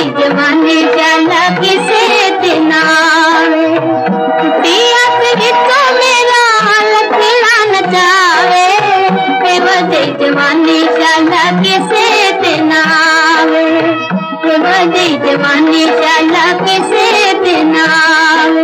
जवानी चाला किसे दिनावे पिया तो मेरा लखड़ा नचावे बदे जवानी चाला किसे दिनावे बदे जवानी चाला किसे दिनावे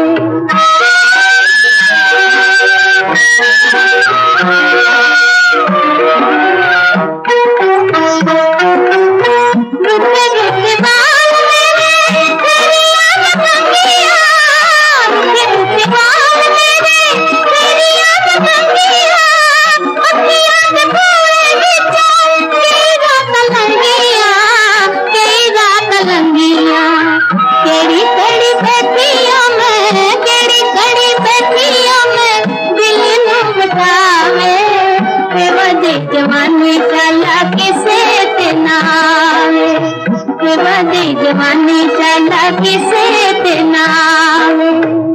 जवानी चाला किसे दिनावे बदे जवानी चाला किसे दिनावे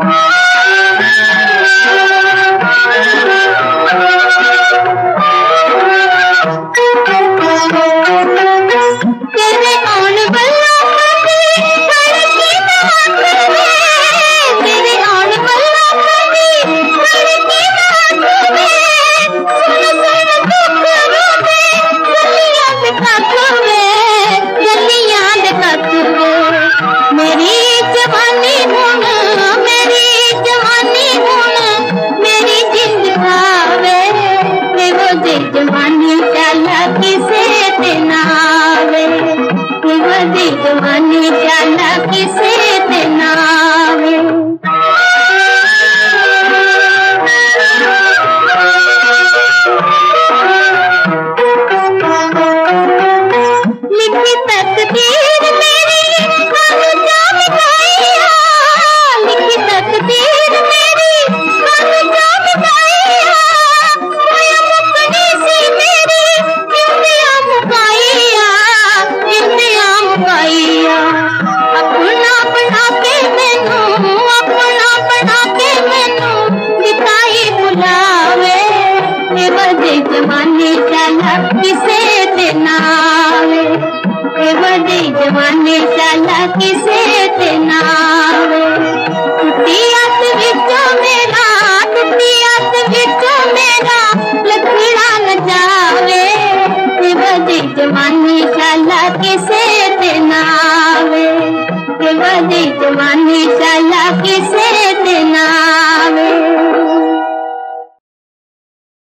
तेरे आन बल्ला तेरे आन बल्ला मेरी जवानी गुण मेरी जिंद खावे बदे जवानी चाला किसे दिनावे बदे जवानी चाला किसे दिनावे लिखी तकदीर मेरी लिखी तकदीर मेरी अपना बना के मैनू दिखाई बुलावे बदे जवानी चाला किसे दिनावे बदे जवानी चाला किसे दिनावे